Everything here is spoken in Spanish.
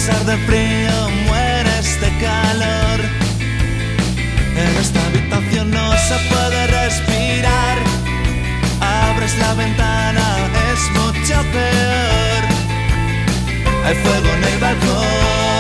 pesar del frío mueres de calor. En esta habitación no se puede respirar. Abres la ventana, es mucho peor. Hay fuego en el balcón.